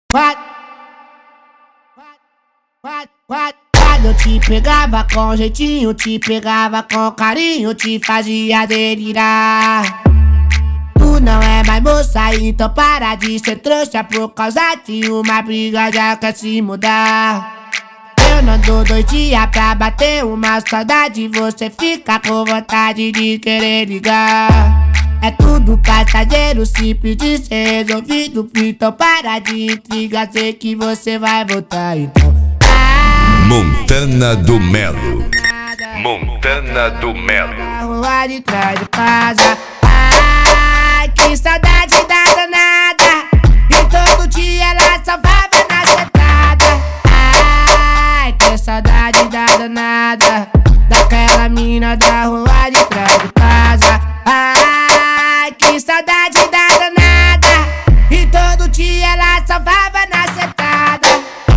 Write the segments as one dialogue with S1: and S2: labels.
S1: Quando eu te pegava com jeitinho, te pegava com carinho, te fazia delirar. Tu não é mais moça, então para de ser trouxa. Por causa de uma briga já quer se mudar. Eu não dou 2 dias pra bater uma saudade, você fica com vontade de querer ligar. É tudo passageiro, simples de ser resolvido. Então para de intriga, sei que você vai voltar. Então
S2: Montana do Melo. Montana do Melo.
S1: na rua de trás de casa. Ai, que saudade da danada. E todo dia ela só vai na sentada. Ai, que saudade da danada. Daquela mina da rua de trás de casa. Ai, que saudade da danada. E todo dia ela só vai na sentada.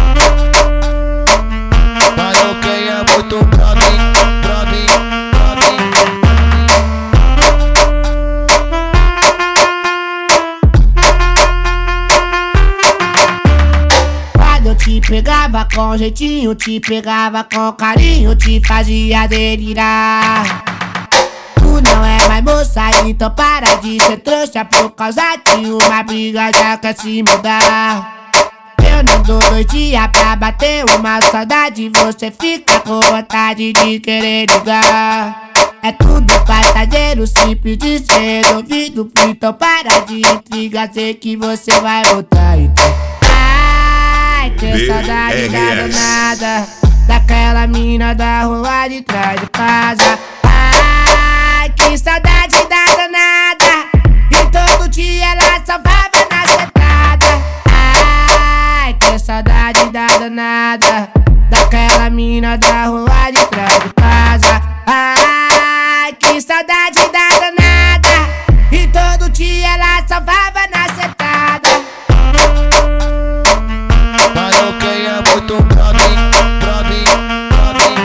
S3: Falou quem é muito pra mim, pra mim, pra mim.
S1: Quando eu te pegava com jeitinho, te pegava com carinho, te fazia delirar. Tu não é mais moça, então para de ser trouxa. Por causa de uma briga já quer se mudar. Eu não dou 2 dias pra bater uma saudade, você fica com vontade de querer ligar. É tudo passageiro, simples de ser resolvido. Então para de intriga, sei que você vai voltar. Então ai, que saudade da danada. Daquela mina da rua de trás de casa. Ai, que saudade da danada. E todo dia ela só vai na sentada. Ai, que saudade da danada. Daquela mina da rua de trás de casa. Ai, que saudade da danada. E todo dia ela só vai na sentada.
S3: Falou quem é muito pra mim, pra mim, pra mim.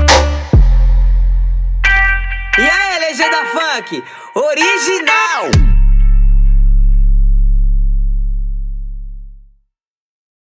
S4: E aí, legenda funk, original!